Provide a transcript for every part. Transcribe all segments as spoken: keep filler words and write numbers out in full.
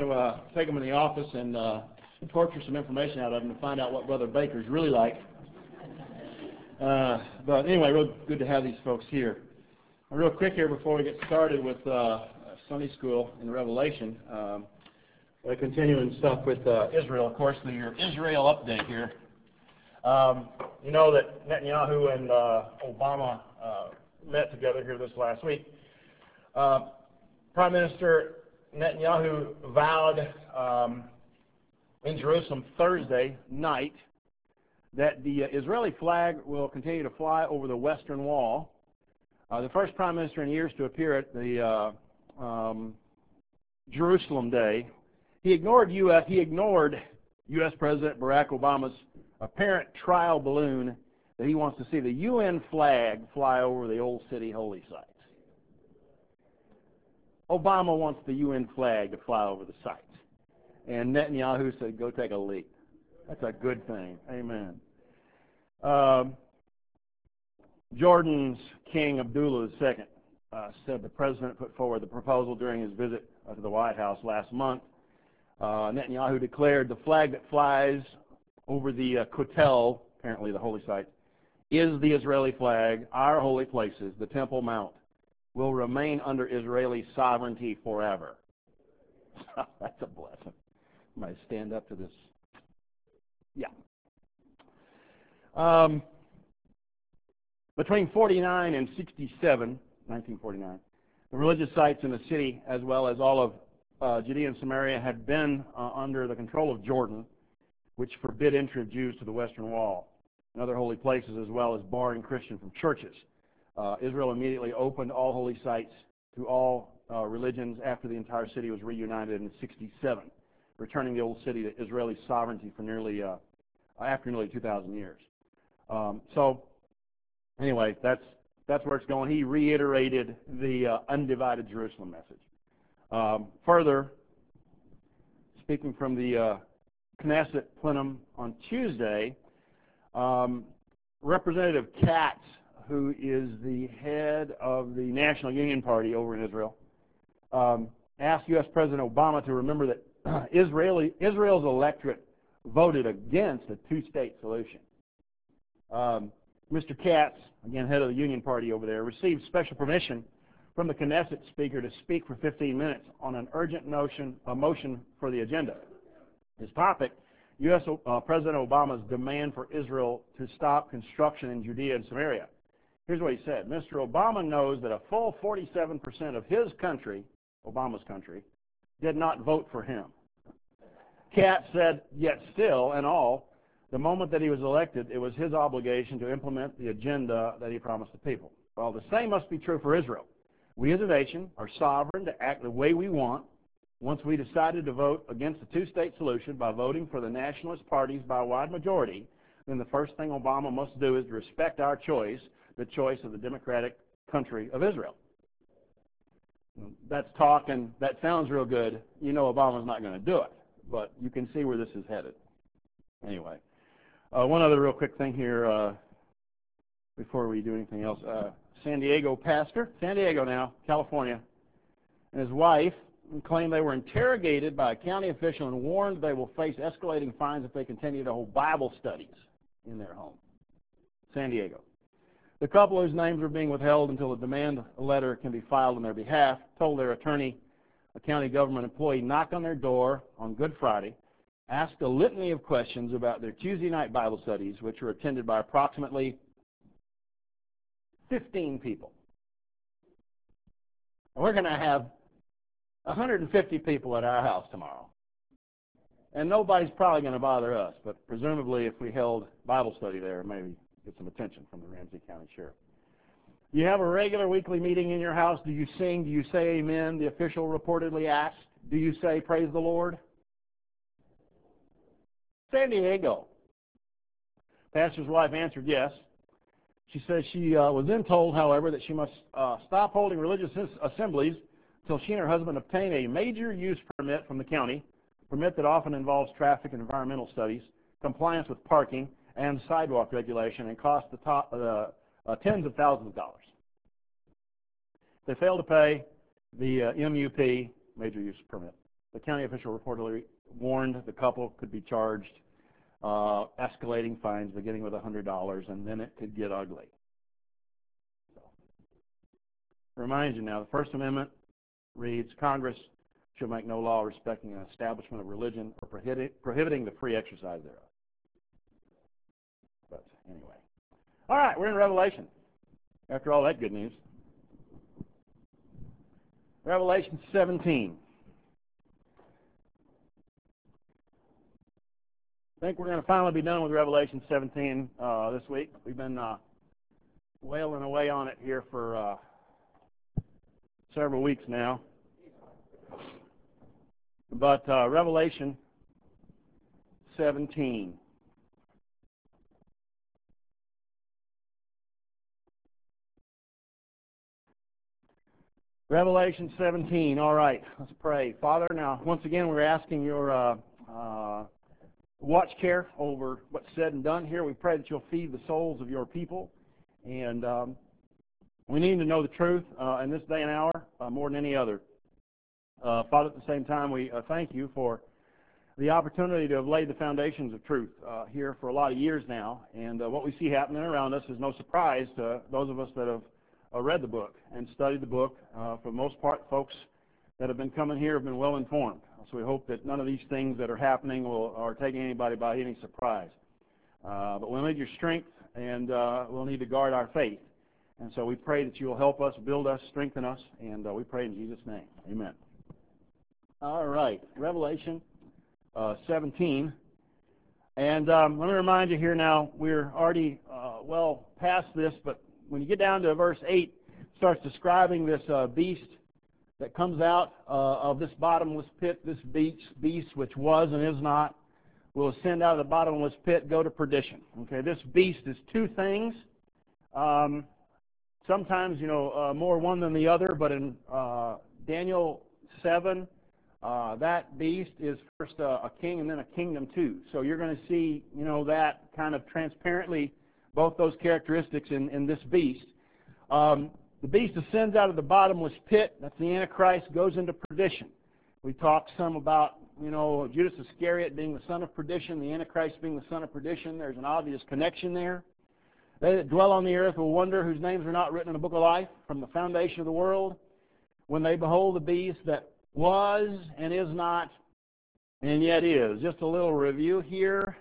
to uh, take them in the office and uh, torture some information out of them to find out what Brother Baker's really like. Uh, but anyway, real good to have these folks here. Real quick here before we get started with uh, Sunday School in Revelation, um, we're continuing stuff with uh, Israel. Of course, the Israel update here. Um, you know that Netanyahu and uh, Obama uh, met together here this last week. Uh, Prime Minister Netanyahu vowed um, in Jerusalem Thursday night that the uh, Israeli flag will continue to fly over the Western Wall. Uh, the first Prime Minister in years to appear at the uh, um, Jerusalem Day. He ignored U S He ignored U S President Barack Obama's apparent trial balloon that he wants to see the U N flag fly over the Old City holy sites. Obama wants the U N flag to fly over the sites. And Netanyahu said, go take a leap. That's a good thing. Amen. Um, Jordan's King Abdullah the Second uh, said the president put forward the proposal during his visit uh, to the White House last month. Uh, Netanyahu declared the flag that flies over the uh, Kotel, apparently the holy site, is the Israeli flag. Our holy places, the Temple Mount, will remain under Israeli sovereignty forever. That's a blessing. Might stand up to this. Yeah. Um, between forty-nine and sixty-seven, nineteen forty-nine, the religious sites in the city, as well as all of uh, Judea and Samaria, had been uh, under the control of Jordan, which forbid entry of Jews to the Western Wall and other holy places, as well as barring Christians from churches. Uh, Israel immediately opened all holy sites to all uh, religions after the entire city was reunited in sixty-seven, returning the old city to Israeli sovereignty for nearly uh, after nearly two thousand years. Um, so, anyway, that's that's where it's going. He reiterated the uh, undivided Jerusalem message. Um, further, speaking from the uh, Knesset plenum on Tuesday, um, Representative Katz, who is the head of the National Union Party over in Israel, um, asked U S President Obama to remember that Israeli, Israel's electorate voted against a two-state solution. Um, Mister Katz, again head of the Union Party over there, received special permission from the Knesset speaker to speak for fifteen minutes on an urgent notion, a motion for the agenda. His topic, U S Uh, President Obama's demand for Israel to stop construction in Judea and Samaria. Here's what he said. Mister Obama knows that a full forty-seven percent of his country, Obama's country, did not vote for him. Katz said, yet still and all, the moment that he was elected, it was his obligation to implement the agenda that he promised the people. Well, the same must be true for Israel. We as a nation are sovereign to act the way we want. Once we decided to vote against the two-state solution by voting for the nationalist parties by a wide majority, then the first thing Obama must do is to respect our choice, the choice of the democratic country of Israel. That's talk, and that sounds real good. You know Obama's not going to do it, but you can see where this is headed. Anyway, uh, one other real quick thing here uh, before we do anything else. Uh, San Diego pastor, San Diego now, California, and his wife claimed they were interrogated by a county official and warned they will face escalating fines if they continue to hold Bible studies in their home. San Diego. The couple whose names are being withheld until a demand letter can be filed on their behalf told their attorney a county government employee knocked on their door on Good Friday, asked a litany of questions about their Tuesday night Bible studies, which were attended by approximately fifteen people. And we're going to have one hundred fifty people at our house tomorrow. And nobody's probably going to bother us, but presumably if we held Bible study there, maybe get some attention from the Ramsey County Sheriff. You have a regular weekly meeting in your house. Do you sing? Do you say amen? The official reportedly asked. Do you say praise the Lord? San Diego. Pastor's wife answered yes. She says she uh, was then told, however, that she must uh, stop holding religious assemblies until she and her husband obtain a major use permit from the county, a permit that often involves traffic and environmental studies, compliance with parking, and sidewalk regulation, and costs the top, uh, uh, tens of thousands of dollars. If they fail to pay the uh, M U P, major use permit, the county official reportedly warned the couple could be charged uh, escalating fines beginning with one hundred dollars, and then it could get ugly. So, remind you now, the First Amendment reads, Congress shall make no law respecting an establishment of religion or prohibit, prohibiting the free exercise thereof. But anyway. All right, we're in Revelation. After all that good news. Revelation seventeen. I think we're going to finally be done with Revelation seventeen uh, this week. We've been uh, wailing away on it here for uh, several weeks now. But uh, Revelation seventeen. Revelation seventeen. All right, let's pray. Father, now, once again, we're asking your uh, uh, watch care over what's said and done here. We pray that you'll feed the souls of your people. And um, we need to know the truth uh, in this day and hour uh, more than any other. Uh, Father, at the same time, we uh, thank you for the opportunity to have laid the foundations of truth uh, here for a lot of years now. And uh, what we see happening around us is no surprise to those of us that have uh, read the book and studied the book. Uh, for the most part, folks that have been coming here have been well informed. So we hope that none of these things that are happening will are taking anybody by any surprise. Uh, but we'll need your strength, and uh, we'll need to guard our faith. And so we pray that you will help us, build us, strengthen us, and uh, we pray in Jesus' name. Amen. All right, Revelation uh, seventeen. And um, let me remind you here now, we're already uh, well past this, but when you get down to verse eight, it starts describing this uh, beast that comes out uh, of this bottomless pit, this beast, beast which was and is not, will ascend out of the bottomless pit, go to perdition. Okay, this beast is two things. Um, sometimes, you know, uh, more one than the other, but in uh, Daniel seven, uh, that beast is first uh, a king and then a kingdom too. So you're going to see, you know, that kind of transparently, both those characteristics in, in this beast. Um, the beast ascends out of the bottomless pit. That's the Antichrist, goes into perdition. We talked some about, you know, Judas Iscariot being the son of perdition, the Antichrist being the son of perdition. There's an obvious connection there. They that dwell on the earth will wonder, whose names are not written in the book of life from the foundation of the world, when they behold the beast that was and is not and yet is. Just a little review here.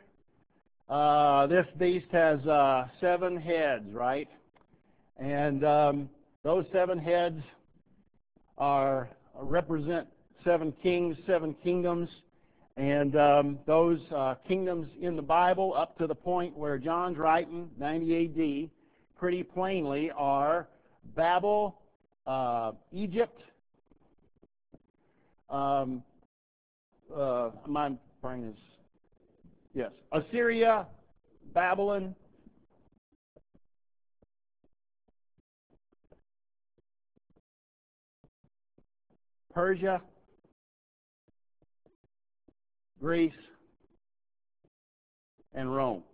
Uh, this beast has uh, seven heads, right? And um, those seven heads are represent seven kings, seven kingdoms, and um, those uh, kingdoms in the Bible up to the point where John's writing, ninety A D, pretty plainly are Babel, uh, Egypt, um, uh, my brain is, yes, Assyria, Babylon, Persia, Greece, and Rome.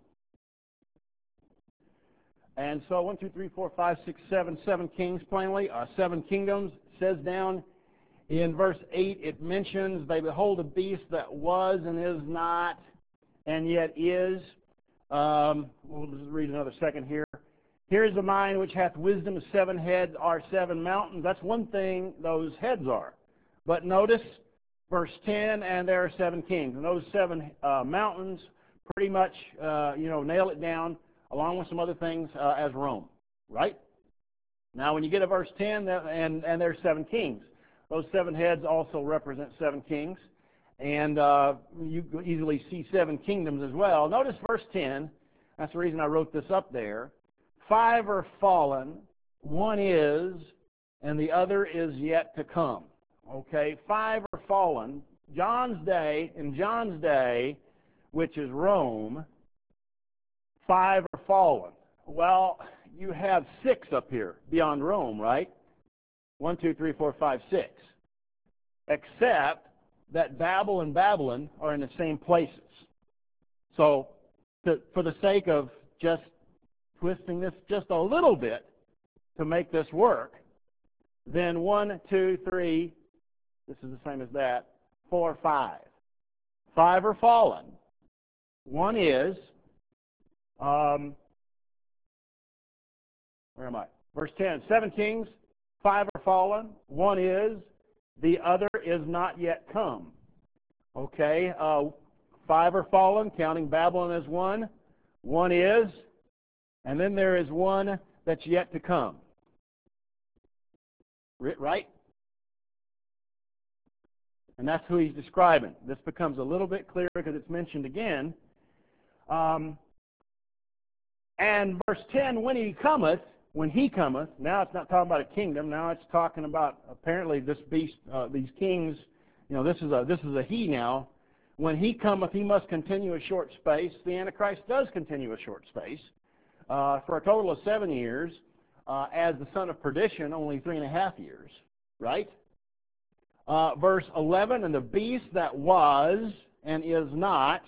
And so one, two, three, four, five, six, seven, seven kings plainly, uh, seven kingdoms. It says down in verse eight, it mentions, they behold a beast that was and is not and yet is. Um, we'll just read another second here. Here is the mind which hath wisdom. Seven heads are seven mountains. That's one thing those heads are. But notice verse ten, and there are seven kings. And those seven uh, mountains pretty much, uh, you know, nail it down, along with some other things, uh, as Rome, right? Now, when you get to verse ten, and, and there's seven kings. Those seven heads also represent seven kings. And uh, you easily see seven kingdoms as well. Notice verse ten. That's the reason I wrote this up there. Five are fallen, one is, and the other is yet to come. Okay, five are fallen. John's day, in John's day, which is Rome, five are fallen. Well, you have six up here beyond Rome, right? One, two, three, four, five, six. Except that Babel and Babylon are in the same places. So, to, for the sake of just twisting this just a little bit to make this work, then one, two, three, this is the same as that, four, five. Five are fallen. One is, um, where am I? Verse ten. Seven kings, five are fallen. One is, the other is not yet come. Okay, uh, five are fallen, counting Babylon as one. One is, and then there is one that's yet to come. Right? And that's who he's describing. This becomes a little bit clearer because it's mentioned again. Um, and verse ten, when he cometh, when he cometh, now it's not talking about a kingdom. Now it's talking about apparently this beast, uh, these kings. You know, this is a this is a he now. When he cometh, he must continue a short space. The Antichrist does continue a short space uh, for a total of seven years. Uh, as the son of perdition, only three and a half years. Right? Uh, verse eleven, and the beast that was and is not,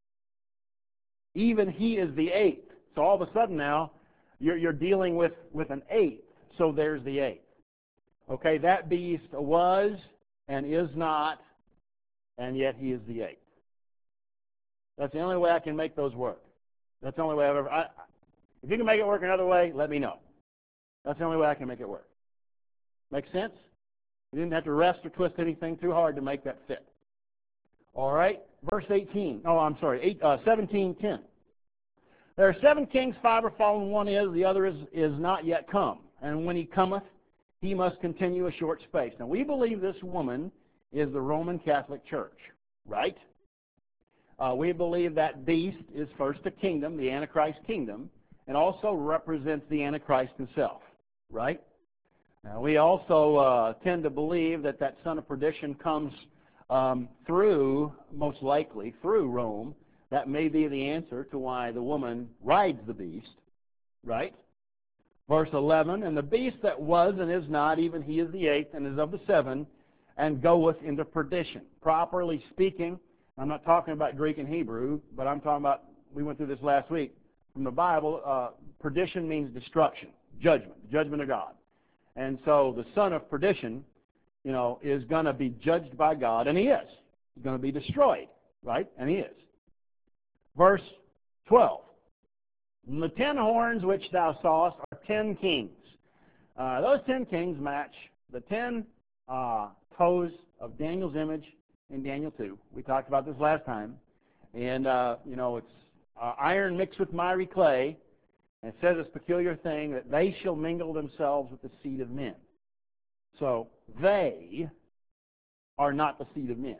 even he is the eighth. So all of a sudden now, you're, you're dealing with, with an eighth. So there's the eighth. Okay, that beast was and is not, and yet he is the eighth. That's the only way I can make those work. That's the only way I've ever... I, if you can make it work another way, let me know. That's the only way I can make it work. Make sense? You didn't have to rest or twist anything too hard to make that fit. All right, verse eighteen. Oh, I'm sorry, eight, uh, seventeen ten. There are seven kings, five are fallen, one is, the other is, is not yet come. And when he cometh, he must continue a short space. Now, we believe this woman is the Roman Catholic Church, right? Uh, we believe that beast is first a kingdom, the Antichrist kingdom, and also represents the Antichrist himself, right? Now, we also uh, tend to believe that that son of perdition comes um, through, most likely, through Rome. That may be the answer to why the woman rides the beast, right? Verse eleven, and the beast that was and is not, even he is the eighth, and is of the seven, and goeth into perdition. Properly speaking, I'm not talking about Greek and Hebrew, but I'm talking about, we went through this last week, from the Bible, uh, perdition means destruction, judgment, the judgment of God. And so the son of perdition, you know, is going to be judged by God, and he is. He's going to be destroyed, right? And he is. Verse twelve. And the ten horns which thou sawest are ten kings. Uh, those ten kings match the ten uh, toes of Daniel's image in Daniel two. We talked about this last time. And, uh, you know, it's uh, iron mixed with miry clay. And it says this peculiar thing, that they shall mingle themselves with the seed of men. So they are not the seed of men.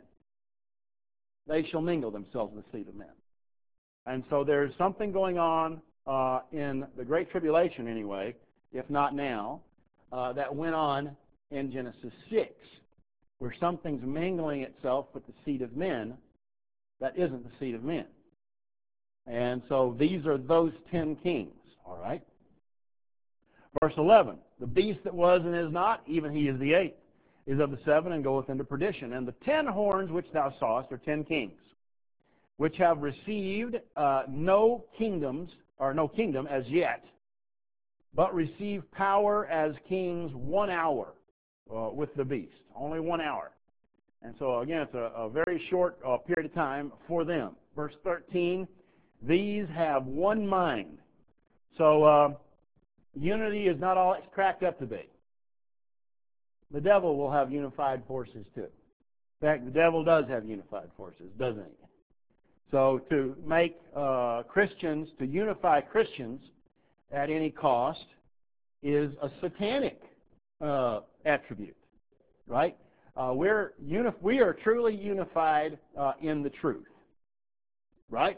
They shall mingle themselves with the seed of men. And so there's something going on uh, in the Great Tribulation anyway, if not now, uh, that went on in Genesis six, where something's mingling itself with the seed of men that isn't the seed of men. And so these are those ten kings, all right? Verse eleven, the beast that was and is not, even he is the eighth, is of the seven and goeth into perdition. And the ten horns which thou sawest are ten kings, which have received uh, no kingdoms, or no kingdom as yet, but receive power as kings one hour uh, with the beast, only one hour. And so again, it's a, a very short uh, period of time for them. Verse thirteen, these have one mind. So uh, unity is not all it's cracked up to be. The devil will have unified forces too. In fact, the devil does have unified forces, doesn't he? So to make uh, Christians, to unify Christians at any cost is a satanic uh, attribute, right? Uh, we're uni- we are truly unified uh, in the truth, right?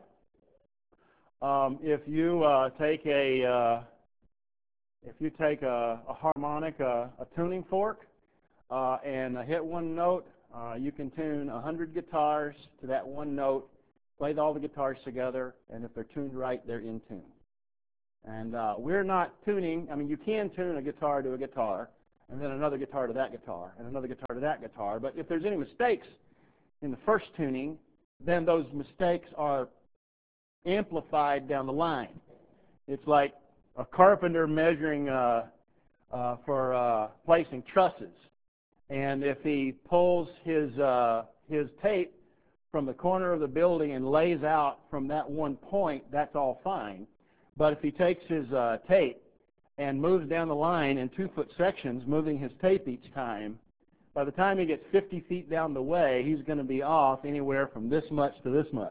Um, if you uh, take a uh, if you take a, a harmonic, uh, a tuning fork, uh, and hit one note, uh, you can tune a hundred guitars to that one note. Play all the guitars together, and if they're tuned right, they're in tune. And uh, we're not tuning. I mean, you can tune a guitar to a guitar, and then another guitar to that guitar, and another guitar to that guitar. But if there's any mistakes in the first tuning, then those mistakes are amplified down the line. It's like a carpenter measuring uh, uh, for uh, placing trusses. And if he pulls his uh, his tape from the corner of the building and lays out from that one point, that's all fine. But if he takes his uh, tape and moves down the line in two-foot sections, moving his tape each time, by the time he gets fifty feet down the way, he's going to be off anywhere from this much to this much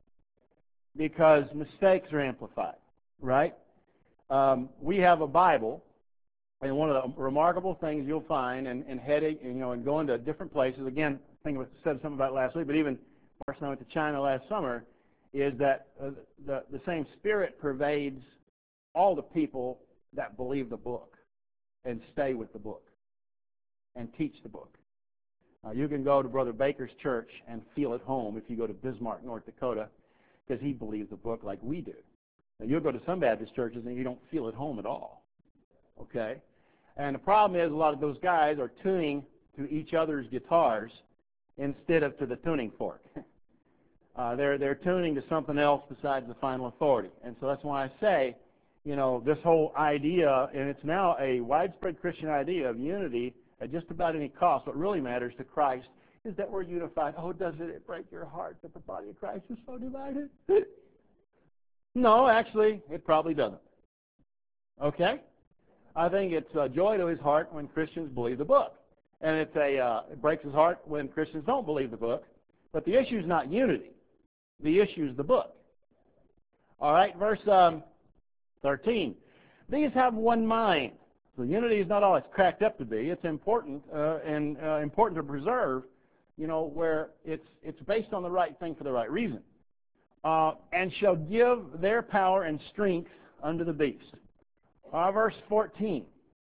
because mistakes are amplified, right? Um, we have a Bible, and one of the remarkable things you'll find in, in heading, you know, and going to different places, again, I think I said something about it last week, but even Mark and I went to China last summer, is that uh, the, the same spirit pervades all the people that believe the book and stay with the book and teach the book. Uh, you can go to Brother Baker's church and feel at home if you go to Bismarck, North Dakota, because he believes the book like we do. Now, you'll go to some Baptist churches and you don't feel at home at all. Okay? And the problem is a lot of those guys are tuning to each other's guitars instead of to the tuning fork. uh, they're, they're tuning to something else besides the final authority. And so that's why I say, you know, this whole idea, and it's now a widespread Christian idea of unity at just about any cost. What really matters to Christ is that we're unified. Oh, does it break your heart that the body of Christ is so divided? No, actually, it probably doesn't. Okay? I think it's a joy to his heart when Christians believe the book. And it's a, uh, it breaks his heart when Christians don't believe the book. But the issue is not unity. The issue is the book. All right, verse um, thirteen. These have one mind. So unity is not all it's cracked up to be. It's important uh, and uh, important to preserve, you know, where it's it's based on the right thing for the right reason. Uh, and shall give their power and strength unto the beast. Uh, verse fourteen.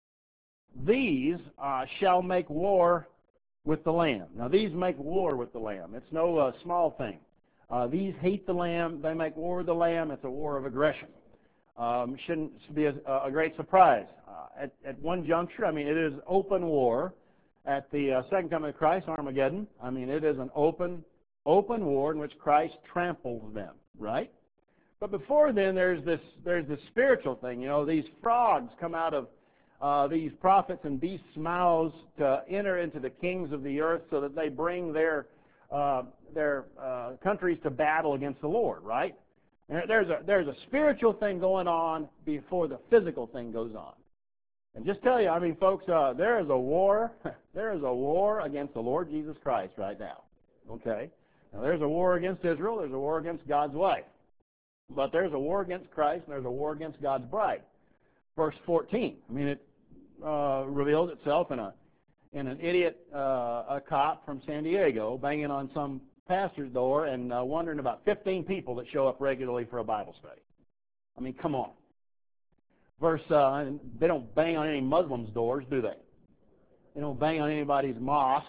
These uh, shall make war with the Lamb. Now, these make war with the Lamb. It's no uh, small thing. Uh, these hate the Lamb. They make war with the Lamb. It's a war of aggression. Um, shouldn't be a, a great surprise. Uh, at, at one juncture, I mean, it is open war. At the uh, second coming of Christ, Armageddon, I mean, it is an open, open war in which Christ tramples them, right? But before then, there's this, there's this spiritual thing. You know, these frogs come out of uh, these prophets and beasts' mouths to enter into the kings of the earth so that they bring their, uh, their uh, countries to battle against the Lord, right? There's a, there's a spiritual thing going on before the physical thing goes on. And just tell you, I mean, folks, uh, there is a war. There is a war against the Lord Jesus Christ right now. Okay? Now, there's a war against Israel. There's a war against God's wife. But there's a war against Christ, and there's a war against God's bride. Verse fourteen. I mean, it uh, reveals itself in a in an idiot, uh, a cop from San Diego, banging on some pastor's door and uh, wondering about fifteen people that show up regularly for a Bible study. I mean, come on. Verse, uh, they don't bang on any Muslims' doors, do they? They don't bang on anybody's mosque.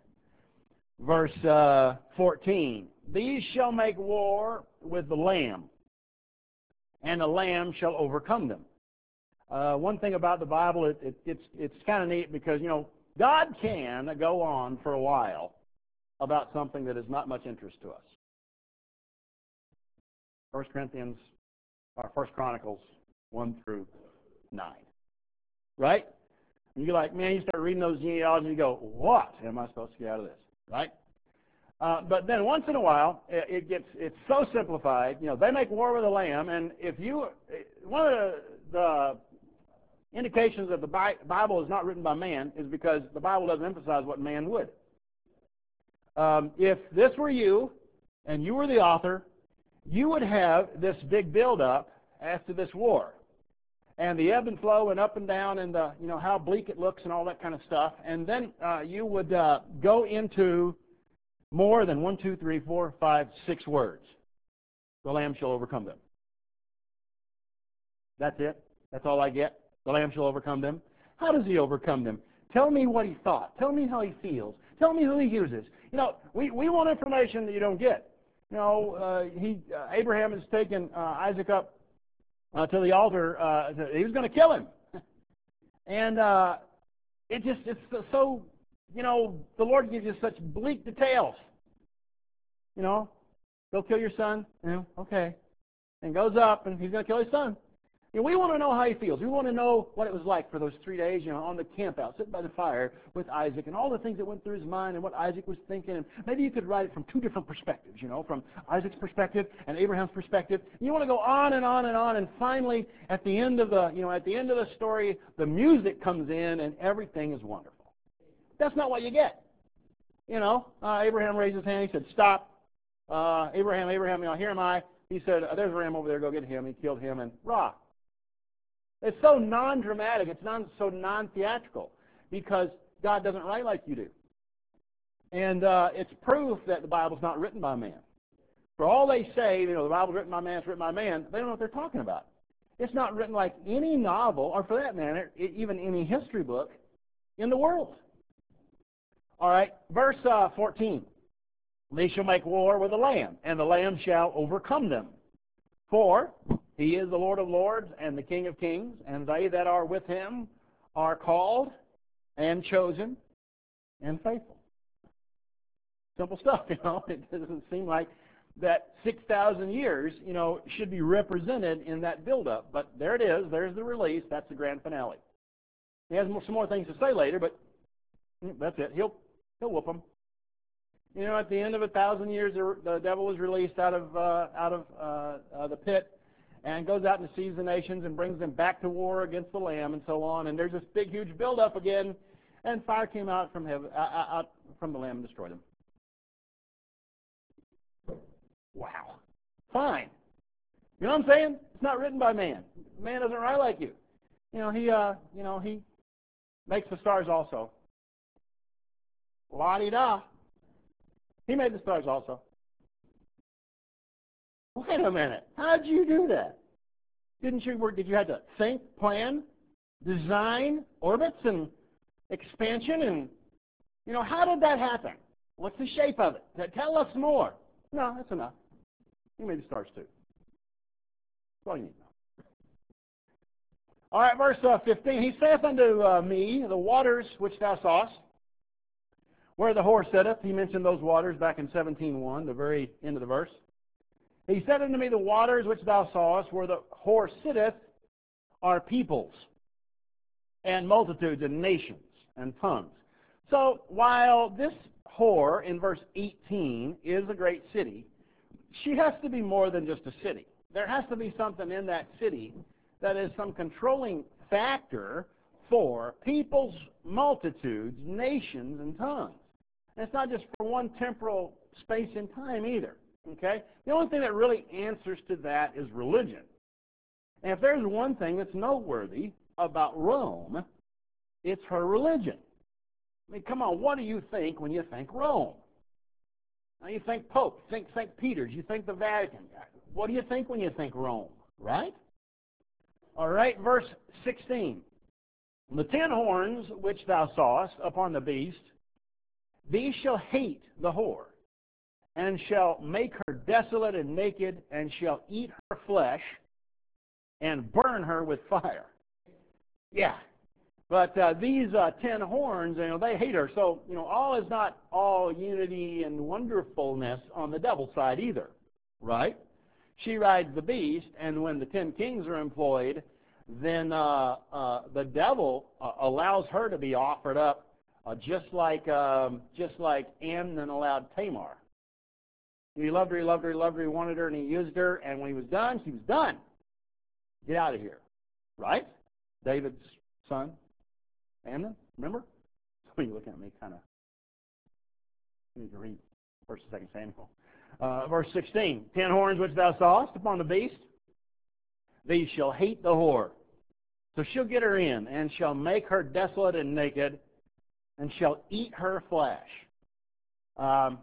Verse uh, fourteen. These shall make war with the Lamb, and the Lamb shall overcome them. Uh, one thing about the Bible, it, it, it's, it's kind of neat because, you know, God can go on for a while about something that is not much interest to us. First Corinthians, or First Chronicles one through nine. Right? And you're like, man, you start reading those genealogies and you go, what am I supposed to get out of this? Right? Uh, but then once in a while, it, it gets, it's so simplified. You know, they make war with the Lamb, and if you, one of the, the indications that the Bible is not written by man is because the Bible doesn't emphasize what man would. Um, if this were you, and you were the author, you would have this big build-up as to this war, and the ebb and flow and up and down, and the, you know, how bleak it looks and all that kind of stuff, and then uh, you would uh, go into more than one, two, three, four, five, six words. The Lamb shall overcome them. That's it. That's all I get. The Lamb shall overcome them. How does he overcome them? Tell me what he thought. Tell me how he feels. Tell me who he uses. You know, we, we want information that you don't get. You know, uh, he uh, Abraham has taken uh, Isaac up uh, to the altar. Uh, to, he was going to kill him. And uh, it just, it's so, you know, the Lord gives you such bleak details. You know, go kill your son. You know, okay. And goes up, and he's going to kill his son. You know, we want to know how he feels. We want to know what it was like for those three days, you know, on the camp out, sitting by the fire with Isaac, and all the things that went through his mind and what Isaac was thinking. And maybe you could write it from two different perspectives, you know, from Isaac's perspective and Abraham's perspective. And you want to go on and on and on, and finally, at the end of the, you know, at the end of the story, the music comes in and everything is wonderful. That's not what you get. You know, uh, Abraham raised his hand. He said, "Stop, uh, Abraham, Abraham, you know, here am I." He said, "There's a ram over there. Go get him." He killed him, and rah. It's so non-dramatic. It's non, so non-theatrical because God doesn't write like you do. And uh, it's proof that the Bible's not written by man. For all they say, you know, the Bible's written by man, it's written by man, they don't know what they're talking about. It's not written like any novel, or for that matter, even any history book in the world. All right, verse uh, fourteen. They shall make war with the Lamb, and the Lamb shall overcome them. For he is the Lord of lords and the King of kings, and they that are with him are called and chosen and faithful. Simple stuff, you know. It doesn't seem like that six thousand years, you know, should be represented in that buildup. But there it is. There's the release. That's the grand finale. He has some more things to say later, but that's it. He'll, he'll whoop them. You know, at the end of a thousand years, the, the devil was released out of, uh, out of uh, uh, the pit and goes out and sees the nations and brings them back to war against the Lamb and so on. And there's this big, huge buildup again, and fire came out from heaven, uh, out from the Lamb and destroyed them. Wow. Fine. You know what I'm saying? It's not written by man. Man doesn't write like you. You know, he, uh, you know, he makes the stars also. La-di-da. He made the stars also. Wait a minute. How'd you do that? Didn't you work? Did you have to think, plan, design orbits and expansion? And, you know, how did that happen? What's the shape of it? Tell us more. No, that's enough. He made the stars too. That's all you need to know. All right, verse uh, fifteen. He saith unto uh, me, the waters which thou sawest, where the whore sitteth. He mentioned those waters back in seventeen one, the very end of the verse. He said unto me, the waters which thou sawest, where the whore sitteth, are peoples, and multitudes, and nations, and tongues. So while this whore in verse eighteen is a great city, she has to be more than just a city. There has to be something in that city that is some controlling factor for peoples, multitudes, nations, and tongues. And it's not just for one temporal space and time either. Okay? The only thing that really answers to that is religion. And if there's one thing that's noteworthy about Rome, it's her religion. I mean, come on, what do you think when you think Rome? Now, you think Pope, you think Saint Peter's, you think the Vatican. What do you think when you think Rome, right? All right, verse sixteen. The ten horns which thou sawest upon the beast, these shall hate the whore, and shall make her desolate and naked, and shall eat her flesh, and burn her with fire. Yeah. But uh, these uh, ten horns, you know, they hate her. So, you know, all is not all unity and wonderfulness on the devil's side either, right? She rides the beast, and when the ten kings are employed, then uh, uh, the devil uh, allows her to be offered up, uh, just like um, just like Amnon allowed Tamar. He loved her, he loved her, he loved her, he wanted her, and he used her, and when he was done, she was done. Get out of here, right? David's son. Amnon, remember? Some of you looking at me kind of, you need to read First and Second Samuel. Uh, verse sixteen, ten horns which thou sawest upon the beast, these shall hate the whore. So she'll get her in, and shall make her desolate and naked, and shall eat her flesh. Um,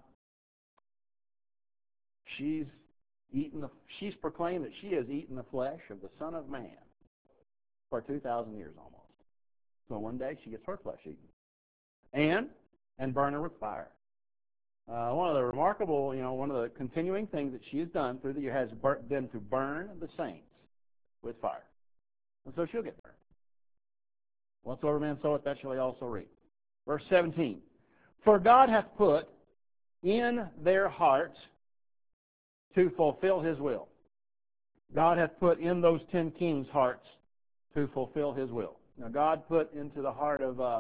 she's eaten the, she's proclaimed that she has eaten the flesh of the Son of Man for two thousand years almost. So one day she gets her flesh eaten, and and burn her with fire. Uh, one of the remarkable, you know, one of the continuing things that she has done through the year has been to burn the saints with fire, and so she'll get burned. Whatsoever man soweth, that shall he also reap. Verse seventeen: For God hath put in their hearts to fulfill His will. God hath put in those ten kings' hearts to fulfill his will. Now, God put into the heart of uh,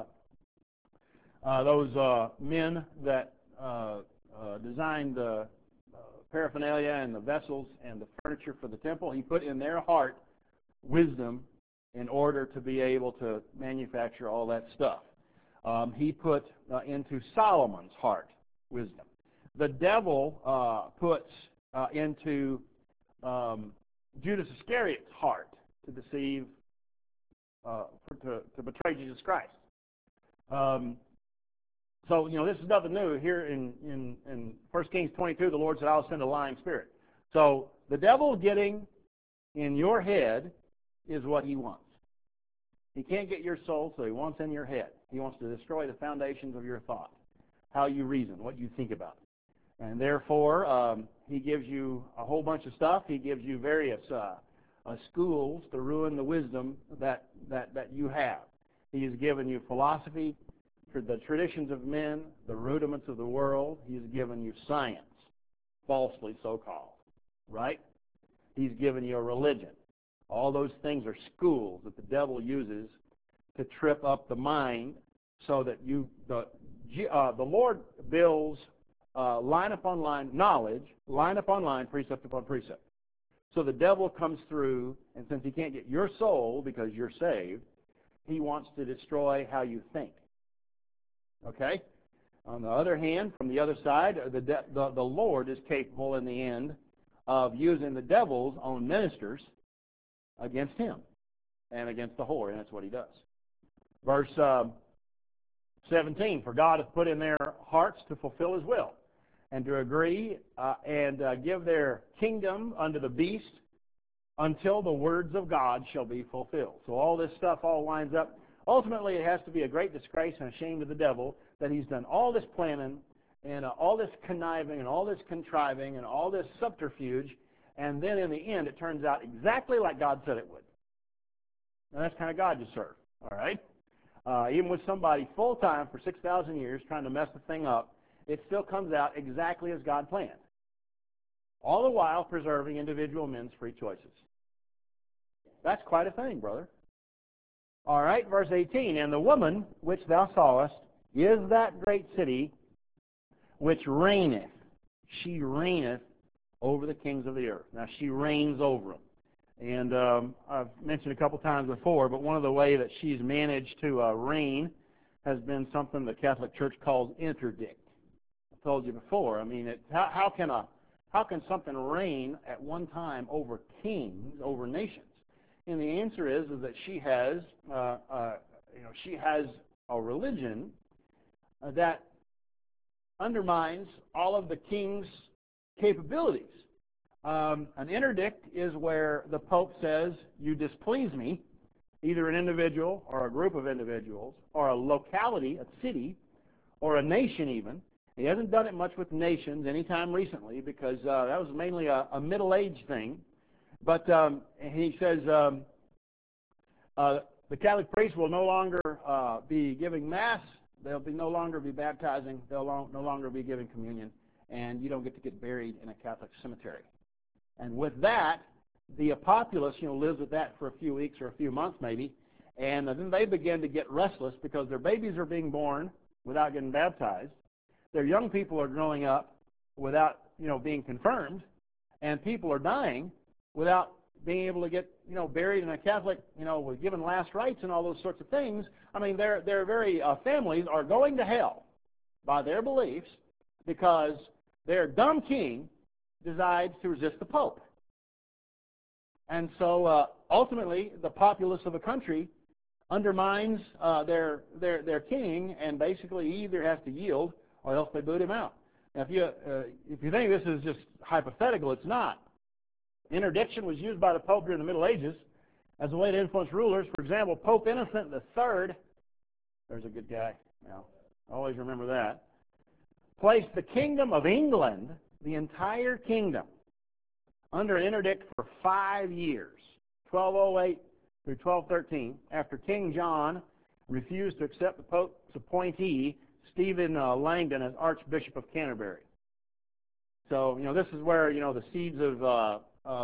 uh, those uh, men that uh, uh, designed the uh, paraphernalia and the vessels and the furniture for the temple, he put in their heart wisdom in order to be able to manufacture all that stuff. Um, he put uh, into Solomon's heart wisdom. The devil uh, puts uh, into um, Judas Iscariot's heart to deceive, uh, for, to, to betray Jesus Christ. Um, so, you know, this is nothing new. Here in, in, in First Kings twenty-two, the Lord said, I'll send a lying spirit. So the devil getting in your head is what he wants. He can't get your soul, so he wants in your head. He wants to destroy the foundations of your thought, how you reason, what you think about. And therefore, um, he gives you a whole bunch of stuff. He gives you various uh, uh, schools to ruin the wisdom that, that, that you have. He has given you philosophy, for the traditions of men, the rudiments of the world. He's given you science, falsely so-called, right? He's given you a religion. All those things are schools that the devil uses to trip up the mind so that you, the, uh, the Lord builds uh, line upon line, knowledge, line upon line, precept upon precept. So the devil comes through, and since he can't get your soul because you're saved, he wants to destroy how you think. Okay? On the other hand, from the other side, the, de the, the Lord is capable in the end of using the devil's own ministers against him and against the whore, and that's what he does. Verse um, seventeen, for God hath put in their hearts to fulfill his will, and to agree uh, and uh, give their kingdom unto the beast until the words of God shall be fulfilled. So all this stuff all lines up. Ultimately, it has to be a great disgrace and a shame to the devil that he's done all this planning and uh, all this conniving and all this contriving and all this subterfuge, and then in the end it turns out exactly like God said it would. And that's the kind of God you serve, all right? Uh, even with somebody full-time for six thousand years trying to mess the thing up, it still comes out exactly as God planned, all the while preserving individual men's free choices. That's quite a thing, brother. All right, verse eighteen, and the woman which thou sawest is that great city which reigneth. She reigneth over the kings of the earth. Now, she reigns over them. And um, I've mentioned a couple times before, but one of the ways that she's managed to uh, reign has been something the Catholic Church calls interdict. I told you before. I mean, it, how, how can a how can something reign at one time over kings, over nations? And the answer is, is that she has, uh, uh, you know, she has a religion uh, that undermines all of the king's capabilities. Um, an interdict is where the Pope says, you displease me, either an individual or a group of individuals, or a locality, a city, or a nation even. He hasn't done it much with nations anytime recently because uh, that was mainly a, a Middle Age thing. But um, he says um, uh, the Catholic priests will no longer uh, be giving Mass. They'll be no longer be baptizing. They'll long, no longer be giving communion. And you don't get to get buried in a Catholic cemetery. And with that, the populace, you know, lives with that for a few weeks or a few months maybe. And then they begin to get restless because their babies are being born without getting baptized. Their young people are growing up without, you know, being confirmed. And people are dying without being able to get, you know, buried in a Catholic, you know, with given last rites and all those sorts of things. I mean, their, their very uh, families are going to hell by their beliefs because their dumb king decides to resist the Pope. And so uh, ultimately, the populace of a country undermines uh, their, their, their king, and basically he either has to yield or else they boot him out. Now, if you, uh, if you think this is just hypothetical, it's not. Interdiction was used by the Pope during the Middle Ages as a way to influence rulers. For example, Pope Innocent the Third, there's a good guy, now, always remember that, placed the kingdom of England, the entire kingdom, under an interdict for five years, twelve oh eight through twelve thirteen, after King John refused to accept the Pope's appointee, Stephen uh, Langton, as Archbishop of Canterbury. So, you know, this is where, you know, the seeds of, uh, of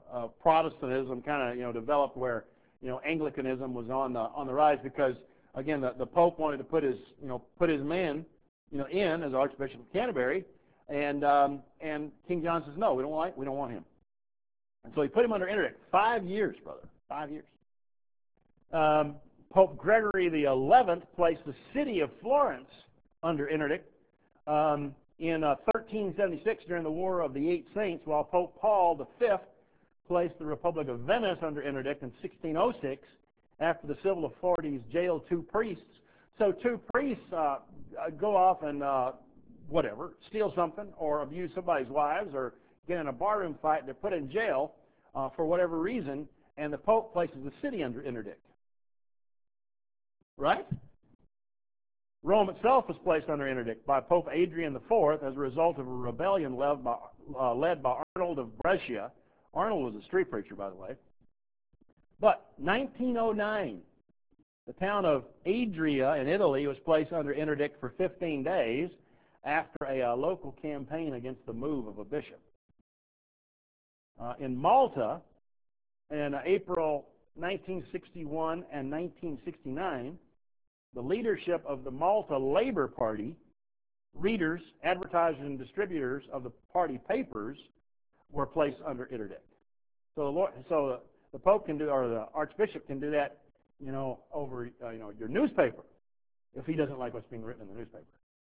uh, Protestantism kind of, you know, developed where, you know, Anglicanism was on the on the rise because, again, the, the Pope wanted to put his, you know, put his man, you know, in as Archbishop of Canterbury, and um, and King John says, no, we don't like, we don't want him. And so he put him under interdict. Five years, brother. Five years. Um, Pope Gregory the eleventh placed the city of Florence under interdict um, in uh, thirteen seventy-six during the War of the Eight Saints, while Pope Paul the fifth placed the Republic of Venice under interdict in sixteen oh six after the civil authorities jailed two priests. So two priests uh, go off and uh, whatever, steal something or abuse somebody's wives or get in a barroom fight. They're put in jail uh, for whatever reason, and the Pope places the city under interdict. Right? Rome itself was placed under interdict by Pope Adrian the fourth as a result of a rebellion led by, uh, led by Arnold of Brescia. Arnold was a street preacher, by the way. But nineteen oh nine, the town of Adria in Italy was placed under interdict for fifteen days after a uh, local campaign against the move of a bishop. Uh, in Malta, in uh, April nineteen sixty-one and nineteen sixty-nine, the leadership of the Malta Labor Party, readers, advertisers, and distributors of the party papers were placed under interdict. So the, Lord, so the Pope can do, or the Archbishop can do that, you know, over uh, you know your newspaper, if he doesn't like what's being written in the newspaper.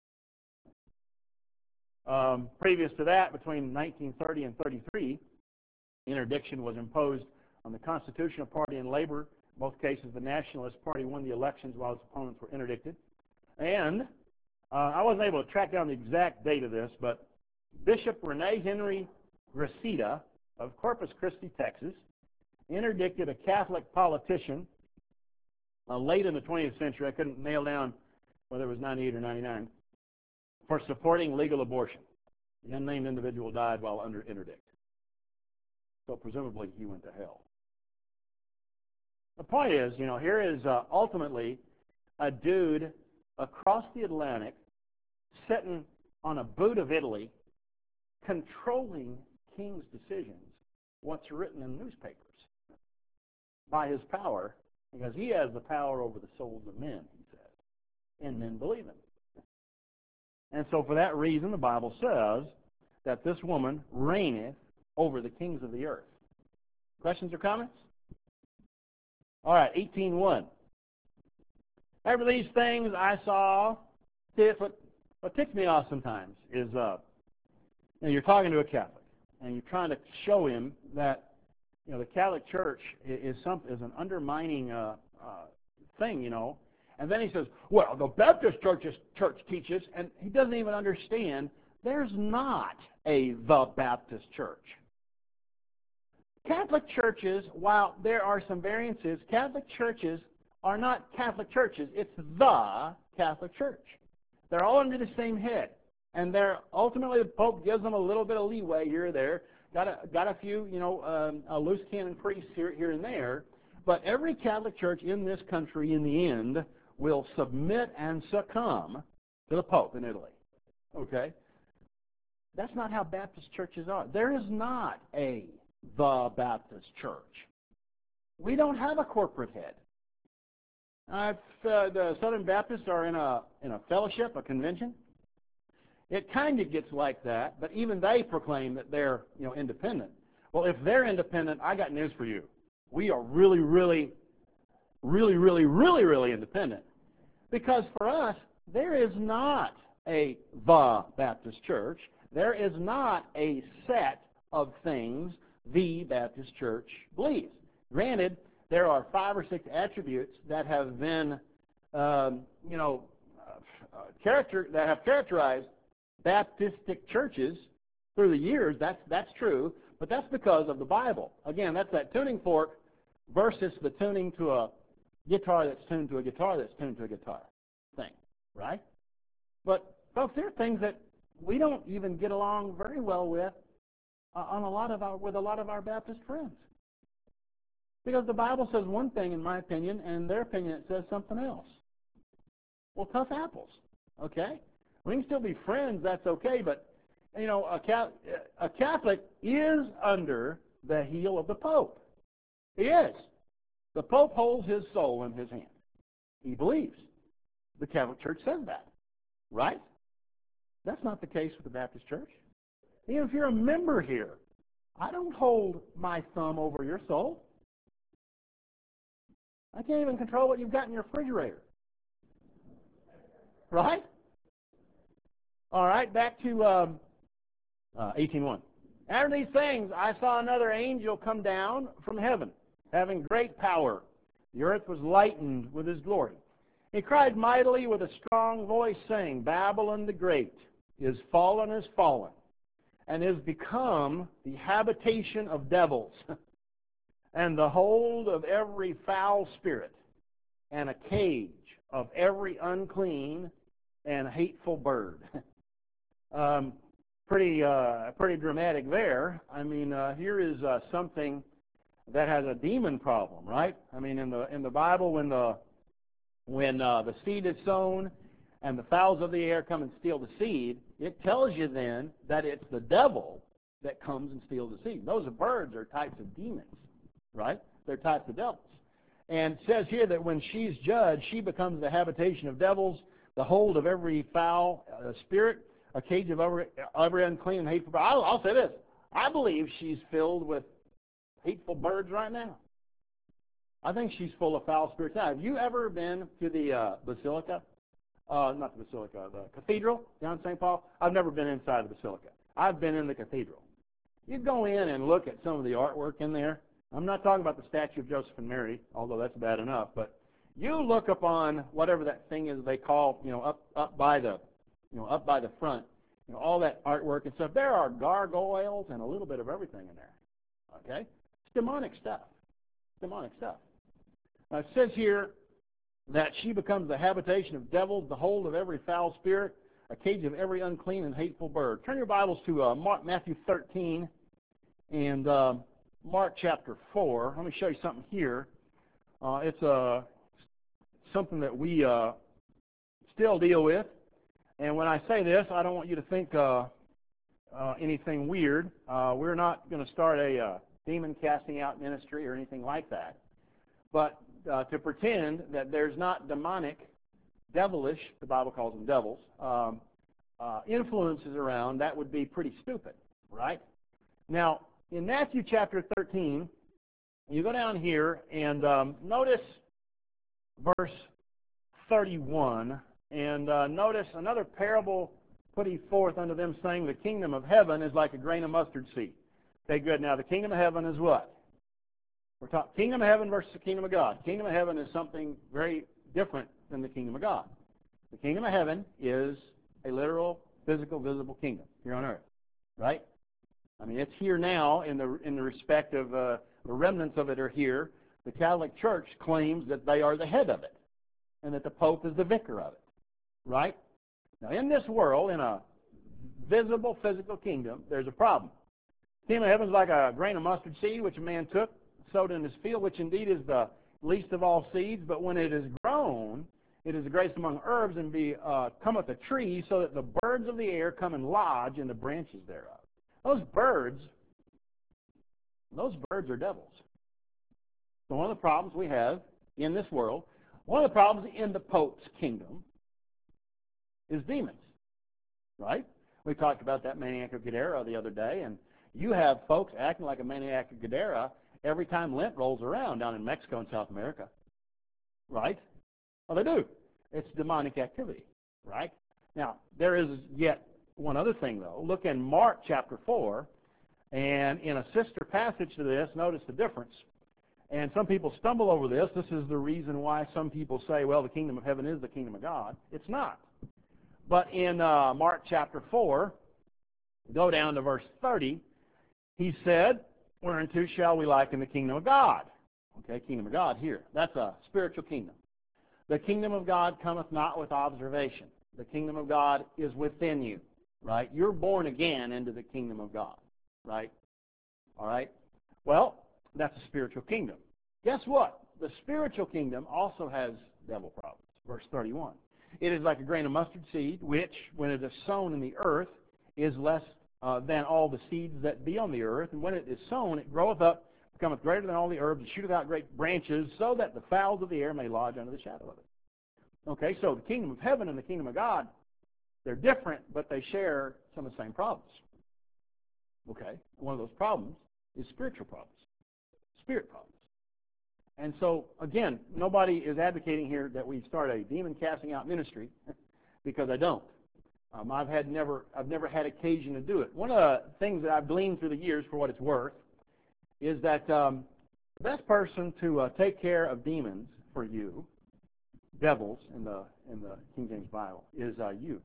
Um, previous to that, between nineteen thirty and thirty-three, interdiction was imposed on the Constitutional Party and Labor. In both cases, the Nationalist Party won the elections while its opponents were interdicted. And uh, I wasn't able to track down the exact date of this, but Bishop Rene Henry Gracida of Corpus Christi, Texas, interdicted a Catholic politician uh, late in the twentieth century. I couldn't nail down whether it was ninety-eight or ninety-nine, for supporting legal abortion. The unnamed individual died while under interdict. So presumably he went to hell. The point is, you know, here is uh, ultimately a dude across the Atlantic sitting on a boot of Italy controlling king's decisions, what's written in newspapers, by his power, because he has the power over the souls of men, he says, and men believe him. And so for that reason, the Bible says that this woman reigneth over the kings of the earth. Questions or comments? All right, eighteen one. After these things I saw, see, it's what, what ticks me off sometimes is uh, you know, you're talking to a Catholic, and you're trying to show him that you know the Catholic Church is, some, is an undermining uh, uh, thing, you know. And then he says, well, the Baptist church, church teaches, and he doesn't even understand, there's not a the Baptist church. Catholic churches, while there are some variances, Catholic churches are not Catholic churches. It's the Catholic Church. They're all under the same head. And they're ultimately, the Pope gives them a little bit of leeway here or there. Got a, got a few, you know, um, a loose cannon priests here, here and there. But every Catholic church in this country, in the end, will submit and succumb to the Pope in Italy. Okay? That's not how Baptist churches are. There is not a the Baptist church. We don't have a corporate head. Uh, if uh, the Southern Baptists are in a in a fellowship, a convention, it kind of gets like that, but even they proclaim that they're, you know, independent. Well, if they're independent, I got news for you. We are really, really, really, really, really, really independent. Because for us, there is not a the Baptist church. There is not a set of things the Baptist church believes. Granted, there are five or six attributes that have been, um, you know, uh, character that have characterized Baptistic churches through the years. That's that's true, but that's because of the Bible. Again, that's that tuning fork versus the tuning to a guitar that's tuned to a guitar that's tuned to a guitar thing, right? But folks, there are things that we don't even get along very well with uh, on a lot of our with a lot of our Baptist friends, because the Bible says one thing, in my opinion, and in their opinion it says something else. Well, tough apples, okay? We can still be friends, that's okay, but you know, a Catholic, a Catholic is under the heel of the Pope. He is. The Pope holds his soul in his hand. He believes. The Catholic Church says that. Right? That's not the case with the Baptist Church. Even if you're a member here, I don't hold my thumb over your soul. I can't even control what you've got in your refrigerator. Right? All right, back to um, uh, eighteen one. After these things, I saw another angel come down from heaven, having great power. The earth was lightened with his glory. He cried mightily with a strong voice, saying, Babylon the Great is fallen, is fallen, and is become the habitation of devils, and the hold of every foul spirit, and a cage of every unclean and hateful bird. um, pretty, uh, pretty dramatic there. I mean, uh, here is uh, something that has a demon problem, right? I mean, in the in the Bible, when the when uh, the seed is sown and the fowls of the air come and steal the seed, it tells you then that it's the devil that comes and steals the seed. Those are birds are types of demons, right? They're types of devils. And it says here that when she's judged, she becomes the habitation of devils, the hold of every foul uh, spirit, a cage of every, every unclean and hateful bird. I'll, I'll say this. I believe she's filled with hateful birds right now. I think she's full of foul spirits now. Have you ever been to the uh, Basilica? Uh, not the Basilica, the Cathedral down in Saint Paul? I've never been inside the Basilica. I've been in the Cathedral. You go in and look at some of the artwork in there. I'm not talking about the statue of Joseph and Mary, although that's bad enough, but you look upon whatever that thing is they call, you know, up up by the, you know, up by the front, you know, all that artwork and stuff. There are gargoyles and a little bit of everything in there. Okay? It's demonic stuff. Demonic stuff. Now, it says here that she becomes the habitation of devils, the hold of every foul spirit, a cage of every unclean and hateful bird. Turn your Bibles to uh, Mark, Matthew thirteen and uh, Mark chapter four. Let me show you something here. Uh, it's uh, something that we uh, still deal with. And when I say this, I don't want you to think uh, uh, anything weird. Uh, we're not going to start a uh, demon casting out ministry or anything like that. But uh, to pretend that there's not demonic, devilish, the Bible calls them devils, um, uh, influences around, that would be pretty stupid, right? Now, in Matthew chapter thirteen, you go down here and um, notice verse thirty-one, and uh, notice another parable put he forth unto them, saying, the kingdom of heaven is like a grain of mustard seed. Okay, good. Now, the kingdom of heaven is what? We're talking kingdom of heaven versus the kingdom of God. Kingdom of heaven is something very different than the kingdom of God. The kingdom of heaven is a literal, physical, visible kingdom here on earth, right? I mean, it's here now in the in the respect of uh, the remnants of it are here. The Catholic Church claims that they are the head of it and that the Pope is the vicar of it, right? Now, in this world, in a visible, physical kingdom, there's a problem. The kingdom of heaven is like a grain of mustard seed which a man took, sowed in his field, which indeed is the least of all seeds, but when it is grown, it is the greatest among herbs, and be uh, cometh a tree, so that the birds of the air come and lodge in the branches thereof. Those birds, those birds are devils. So one of the problems we have in this world, one of the problems in the Pope's kingdom is demons, right? We talked about that maniac of Gadara the other day, and you have folks acting like a maniac of Gadara every time Lent rolls around down in Mexico and South America, right? Well, they do. It's demonic activity, right? Now, there is yet one other thing, though. Look in Mark chapter four, and in a sister passage to this, notice the difference. And some people stumble over this. This is the reason why some people say, well, the kingdom of heaven is the kingdom of God. It's not. But in uh, Mark chapter four, go down to verse thirty, he said, whereunto shall we liken the kingdom of God? Okay, kingdom of God here. That's a spiritual kingdom. The kingdom of God cometh not with observation. The kingdom of God is within you, right? You're born again into the kingdom of God, right? All right? Well, that's a spiritual kingdom. Guess what? The spiritual kingdom also has devil problems. Verse thirty-one. It is like a grain of mustard seed, which, when it is sown in the earth, is less uh, than all the seeds that be on the earth. And when it is sown, it groweth up, becometh greater than all the herbs, and shooteth out great branches, so that the fowls of the air may lodge under the shadow of it. Okay, so the kingdom of heaven and the kingdom of God, they're different, but they share some of the same problems. Okay, one of those problems is spiritual problems, spirit problems. And so, again, nobody is advocating here that we start a demon casting out ministry, because I don't. Um, I've had never, I've never had occasion to do it. One of the things that I've gleaned through the years, for what it's worth, is that um, the best person to uh, take care of demons for you, devils in the in the King James Bible, is uh, you.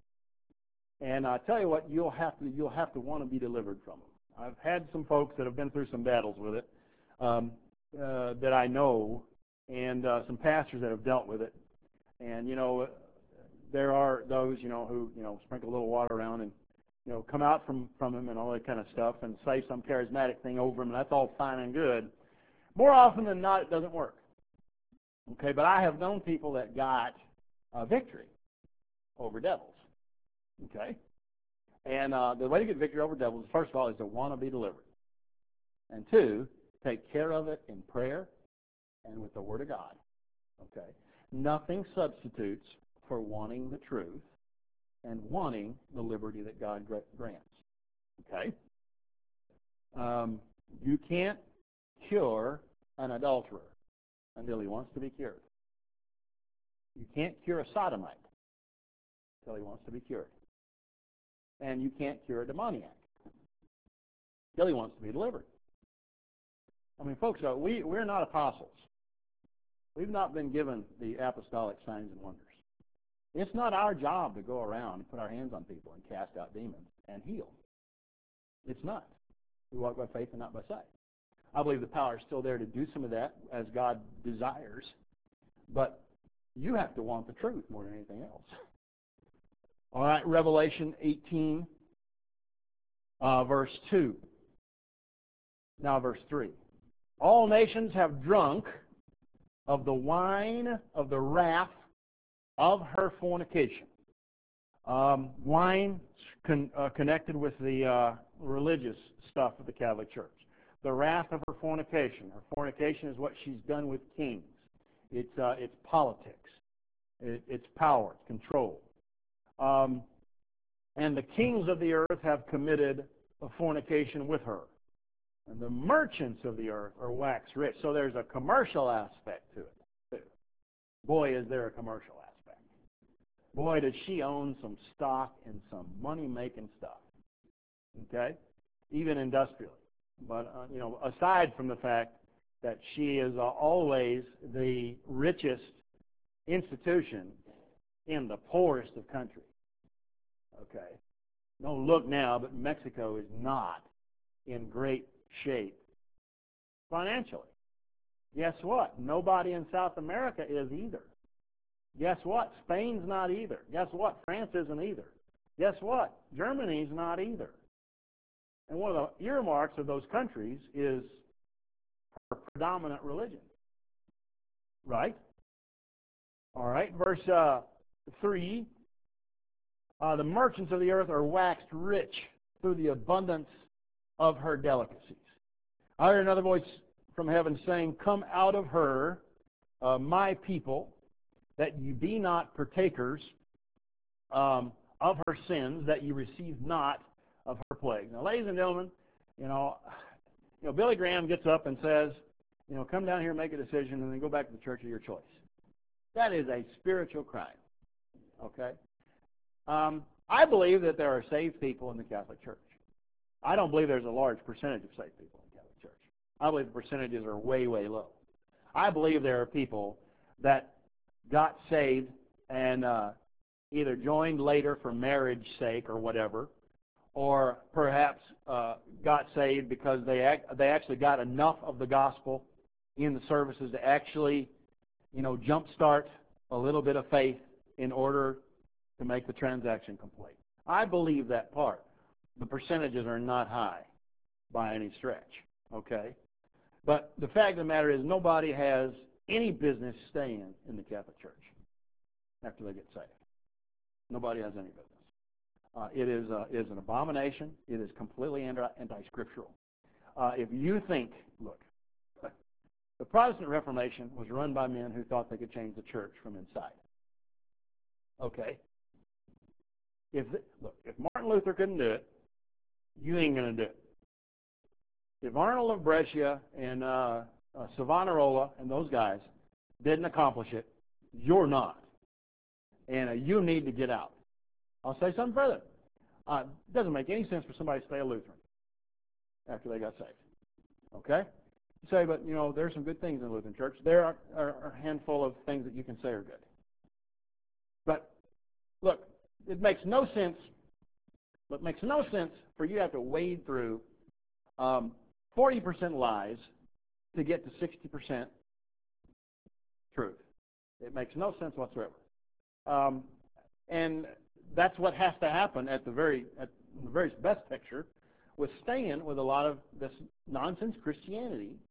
And I tell you what, you'll have to you'll have to want to be delivered from them. I've had some folks that have been through some battles with it um, uh, that I know, and uh, some pastors that have dealt with it. And you know, there are those you know who you know sprinkle a little water around and you know come out from from him and all that kind of stuff, and say some charismatic thing over him, and that's all fine and good. More often than not, it doesn't work. Okay, but I have known people that got uh, victory over devils. Okay? And uh, the way to get victory over devils, first of all, is to want to be delivered. And two, take care of it in prayer and with the Word of God. Okay? Nothing substitutes for wanting the truth and wanting the liberty that God grants. Okay? Um, you can't cure an adulterer until he wants to be cured. You can't cure a sodomite until he wants to be cured. And you can't cure a demoniac until he wants to be delivered. I mean, folks, uh, we, we're not apostles. We've not been given the apostolic signs and wonders. It's not our job to go around and put our hands on people and cast out demons and heal. It's not. We walk by faith and not by sight. I believe the power is still there to do some of that as God desires, but you have to want the truth more than anything else. All right, Revelation eighteen, uh, verse two. Now verse three. All nations have drunk of the wine of the wrath of her fornication. Um, wine con- uh, connected with the uh, religious stuff of the Catholic Church. The wrath of her fornication. Her fornication is what she's done with kings. It's, uh, it's politics. It, it's power. It's control. Um, and the kings of the earth have committed a fornication with her. And the merchants of the earth are waxed rich. So there's a commercial aspect to it, too. Boy, is there a commercial aspect. Boy, does she own some stock in some money-making stuff. Okay? Even industrially. But, uh, you know, aside from the fact that she is uh, always the richest institution in the poorest of countries. Okay? Don't look now, but Mexico is not in great shape financially. Guess what? Nobody in South America is either. Guess what? Spain's not either. Guess what? France isn't either. Guess what? Germany's not either. And one of the earmarks of those countries is her predominant religion. Right? All right, verse uh, three. Uh, the merchants of the earth are waxed rich through the abundance of her delicacies. I heard another voice from heaven saying, Come out of her, uh, my people, that ye be not partakers um, of her sins, that ye receive not of her plague. Now, ladies and gentlemen, you know, you know, Billy Graham gets up and says, you know, come down here and make a decision and then go back to the church of your choice. That is a spiritual crime, okay? Um, I believe that there are saved people in the Catholic Church. I don't believe there's a large percentage of saved people in the Catholic Church. I believe the percentages are way, way low. I believe there are people that got saved and uh, either joined later for marriage sake or whatever, or perhaps uh, got saved because they ac- they actually got enough of the gospel in the services to actually, you know, jumpstart a little bit of faith in order to make the transaction complete. I believe that part. The percentages are not high by any stretch, okay? But the fact of the matter is nobody has any business staying in the Catholic Church after they get saved. Nobody has any business. Uh, it is, uh, is an abomination. It is completely anti, anti-scriptural. Uh, if you think, look, the Protestant Reformation was run by men who thought they could change the church from inside. Okay? If the, look, if Martin Luther couldn't do it, you ain't going to do it. If Arnold of Brescia and uh, uh, Savonarola and those guys didn't accomplish it, you're not. And uh, you need to get out. I'll say something further. Uh, it doesn't make any sense for somebody to stay a Lutheran after they got saved. Okay? You say, but, you know, there's some good things in the Lutheran Church. There are, are, are a handful of things that you can say are good. But, look, it makes no sense, it makes no sense for you to have to wade through um, forty percent lies to get to sixty percent truth. It makes no sense whatsoever. Um, and that's what has to happen at the very, at the very best picture with staying with a lot of this nonsense Christianity